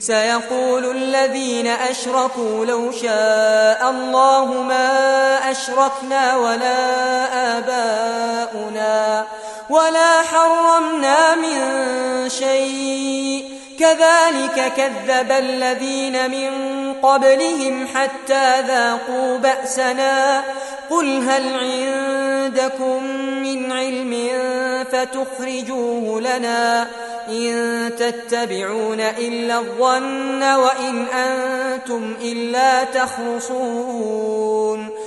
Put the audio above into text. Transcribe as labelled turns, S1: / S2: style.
S1: سيقول الذين أشركوا لو شاء الله ما أشركنا ولا آباؤنا ولا حرمنا من شيء كذلك كذب الذين من قبلهم حتى ذاقوا بأسنا قل هل عندكم من علم فتخرجوه لنا إن تتبعون إلا الظن وإن أنتم إلا تخرصون